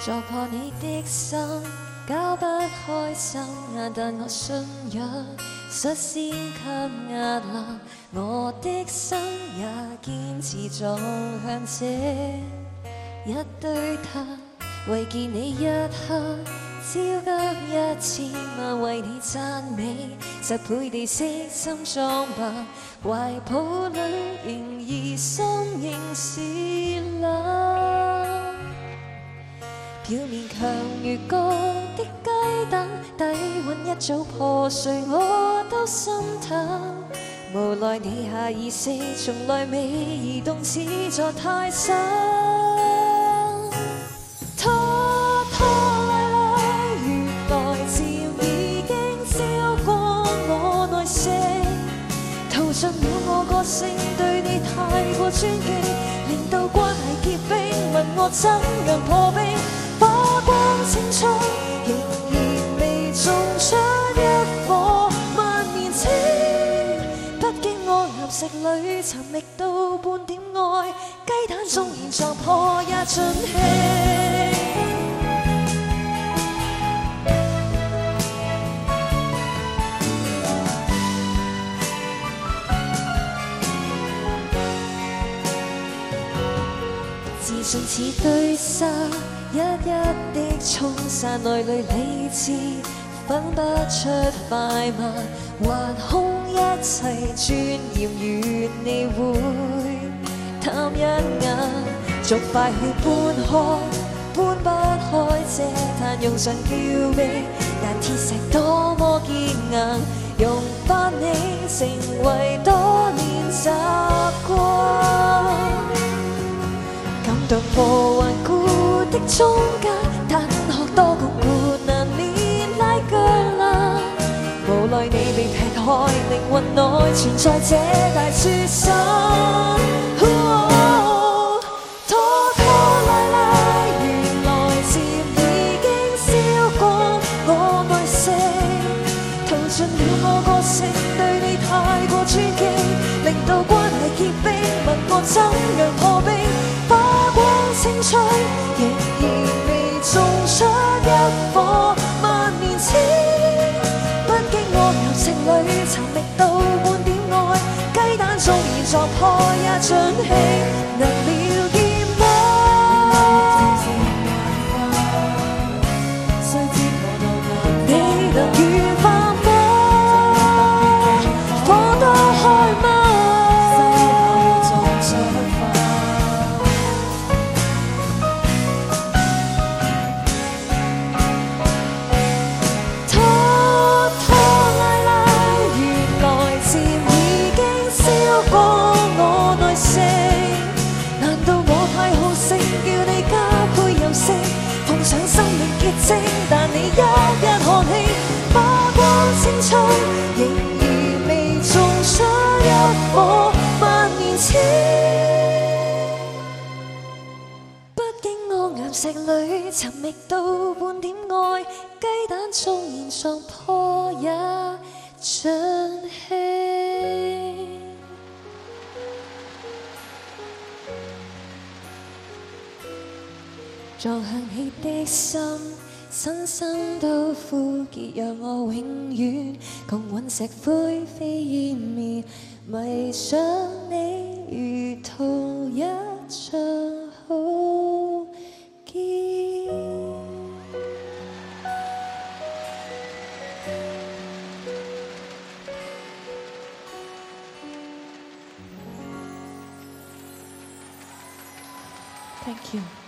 撞破你的心，搞不開心，但我信仰率先給壓冷，我的心也堅持撞向這一堆他，為見你一刻，焦急1000萬為你讚美，10倍地悉心裝扮，懷抱裏仍然心仍是冷。表面強如割的雞蛋，底蘊一早破碎，我都心淡。無奈你下意識從來未移動，似座泰山。拖拖拉拉，原來漸已經超過我耐性，陶盡了我個性，對你太過尊敬，令到關係結冰。問我怎樣破冰？火光青春仍然未種出一顆萬年青，不經我岩石裏尋覓到半點愛，雞蛋縱然撞破也盡興。自信似堆沙，一一的沖散內裏理智，分不出快慢，還空一切尊嚴，願你會貪一眼，逐塊血搬開，搬不開這壇用上叫味，但鐵石多麼堅硬，用返你成為多年習慣。感動和頑固的中間，但學多鞏固難免拉鋸啦。無奈你被劈開，靈魂內存在這大雪山。拖拖拉拉，原來漸已經燒過我耐性，陶盡了我個性，對你太過尊敬，令到關係結冰。問我怎樣破冰？青春仍然未種出一顆萬年青，不經我岩石裏尋覓到半點愛，雞蛋縱然撞破也盡興，能了結嗎？你能愉快嗎？放得開嗎？碰上生命結晶，但你一一看起，花光青春，仍然未種出一顆萬年青。不經我岩石裏尋覓到半點愛，雞蛋縱然撞破也盡興。撞向你的心，身心都枯竭，讓我永遠共隕石灰飛煙滅，迷上你如同一場浩劫。Thank you.